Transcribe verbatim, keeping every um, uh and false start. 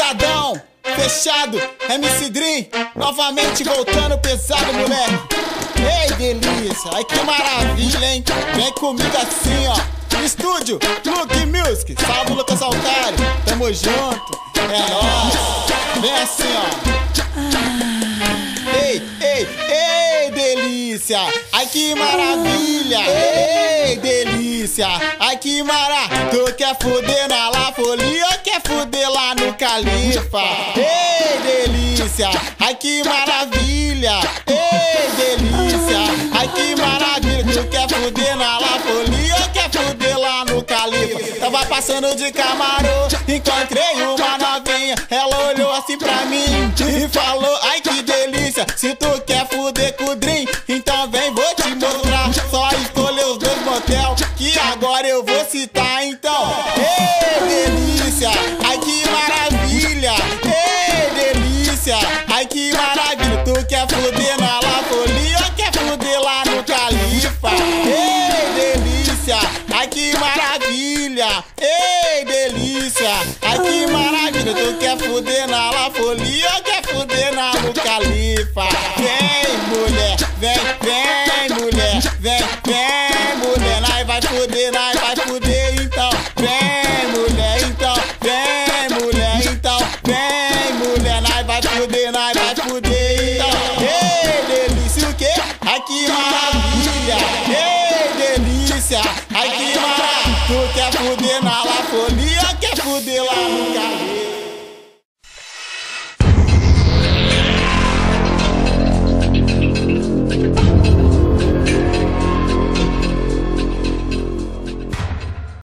Pesadão, fechado, M C Dream, novamente voltando pesado, moleque. Ei, delícia, ai que maravilha, hein? Vem comigo assim, ó. Estúdio, Luke Music, salve Lucas Altário, tamo junto, é nóis. Vem assim, ó. Ei, ei, ei, delícia, ai que maravilha. Ei, delícia, ai que mara. Tu quer fuder na La Folia ou quer fuder lá no Califa? Ei, delícia, ai que maravilha. Ei, delícia, ai que maravilha. Tu quer fuder na La Folia ou quer fuder lá no Califa? Tava passando de camarão, encontrei uma novinha. Ela olhou assim pra mim e falou: ai que delícia, se tu quer fuder com o Dream, então vem, vou te mostrar. Só escolher os dois motel que agora eu vou citar, então. Ei, delícia, ai que maravilha. Ei, delícia, ai que maravilha. Tu quer fuder na La Folia ou quer fuder lá no Califa? Ei, delícia, ai que maravilha. Ei, delícia, ai que maravilha. Tu quer fuder na La Folia ou quer fuder na no Califa? Vem, mulher, vem.